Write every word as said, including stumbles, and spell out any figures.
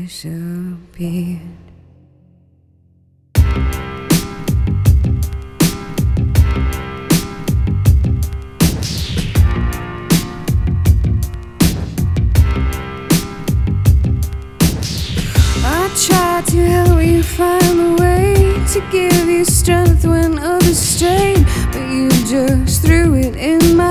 disappeared. I tried to help you find a way to give you strength when others strayed, but you just threw it in my